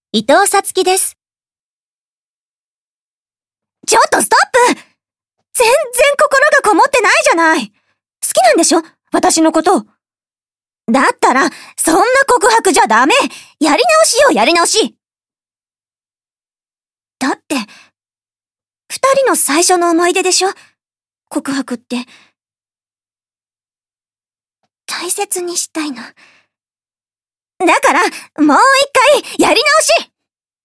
伊藤さつきです。 ちょっとストップ！全然心がこもってないじゃない。好きなんでしょ？私のこと。だったら、そんな告白じゃダメ。やり直しよ、やり直し。だって、二人の最初の思い出でしょ？告白って。大切にしたいの。だから、もう一回、やり直し！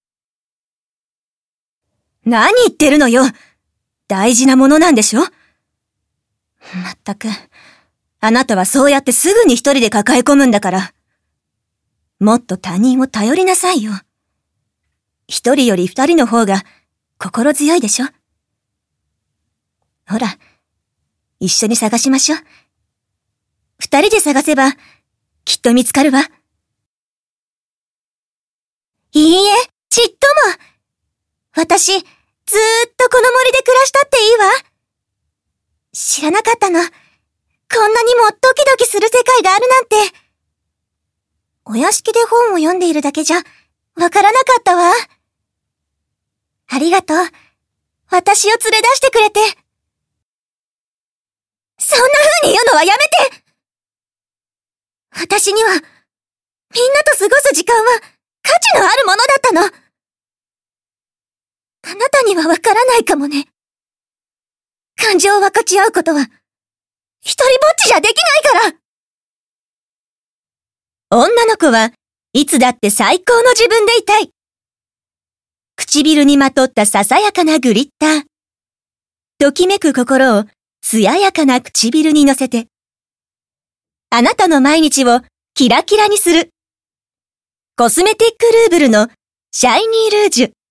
何言ってるのよ。大事なものなんでしょ？まったく、あなたはそうやってすぐに一人で抱え込むんだから。もっと他人を頼りなさいよ。一人より二人の方が心強いでしょ？ほら、一緒に探しましょう。二人で探せば、きっと見つかるわ。 いいえ、ちっとも。私、ずーっとこの森で暮らしたっていいわ。知らなかったの。こんなにもドキドキする世界があるなんて。お屋敷で本を読んでいるだけじゃ、わからなかったわ。ありがとう。私を連れ出してくれて。そんな風に言うのはやめて！私には、みんなと過ごす時間は価値のあるものだったの。あなたにはわからないかもね。感情を分かち合うことは、一人ぼっちじゃできないから。 女の子はいつだって最高の自分でいたい。唇にまとったささやかなグリッター。ときめく心を艶やかな唇に乗せて。あなたの毎日をキラキラにする。コスメティックルーブルのシャイニールージュ。